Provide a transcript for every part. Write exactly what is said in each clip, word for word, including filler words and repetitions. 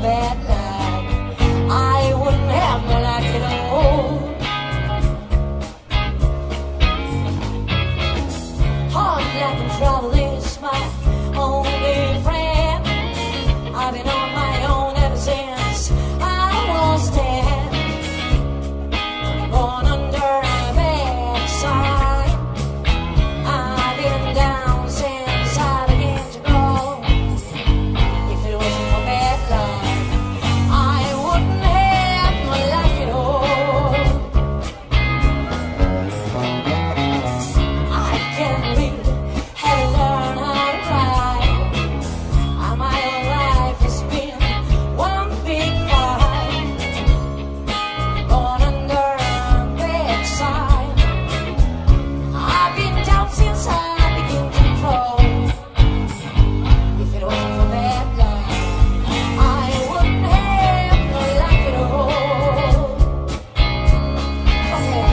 bad life, I wouldn't have no life at all. Hard life and travel is my only friend. I've been on my own ever since I was ten. Born under a bad sign, I've been down since I began to grow. If it wasn't for bad luck, I wouldn't have no life at all. I can read, had to learn how to write. Uh, My whole life has been one big fight. Born under a bad sign, I've been down since I began to grow. If it wasn't for bad luck, I wouldn't have no life at all. Okay.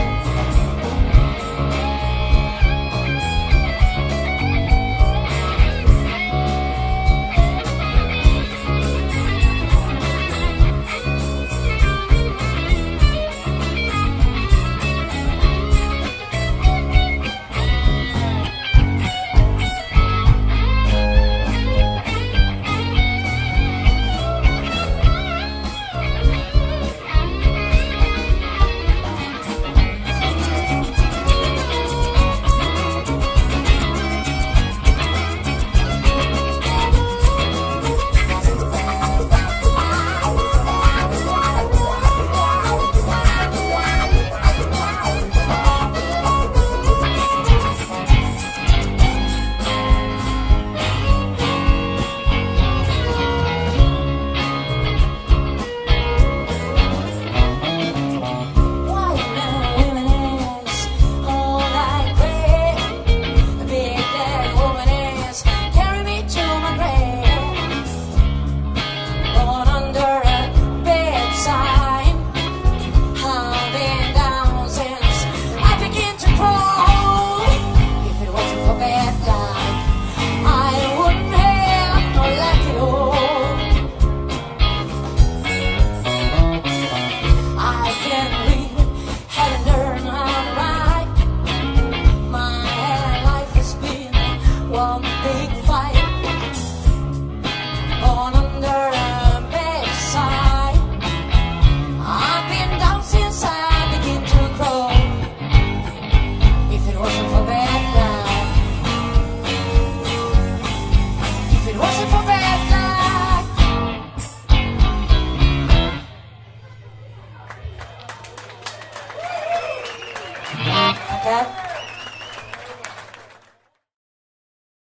White men and women is all I crave. The big bad woman is carry me to my grave. Born under a bad sign, I've been down since I began to crawl. If it wasn't for bad luck, I wouldn't have no life at all. I can read, had to learn how to write. My life has been one big